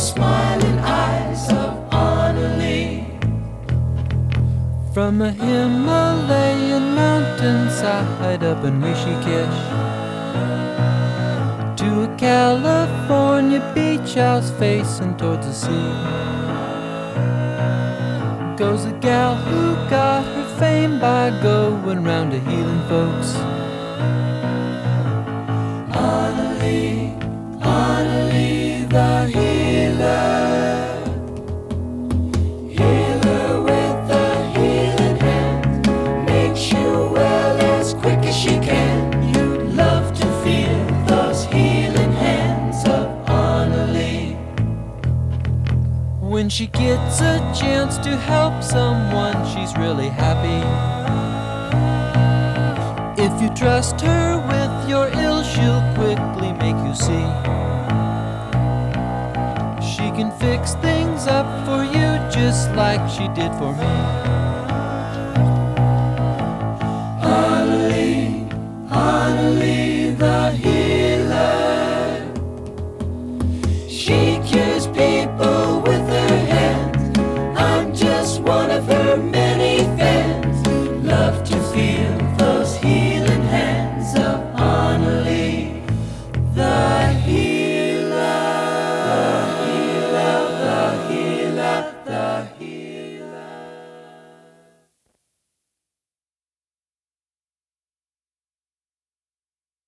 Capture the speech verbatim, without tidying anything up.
smiling eyes of Annalie. From a Himalayan mountainside up in Rishikesh to a California beach house facing towards the sea goes a gal who got her fame by going round to healing folks. Annalie, Annalie the healer, healer with a healing hand, makes you well as quick as she can. You'd love to feel those healing hands of Annalie. When she gets a chance to help someone, she's really happy. If you trust her with your ill, she'll quickly make you see. She can fix things up for you just like she did for me. Annalie, Annalie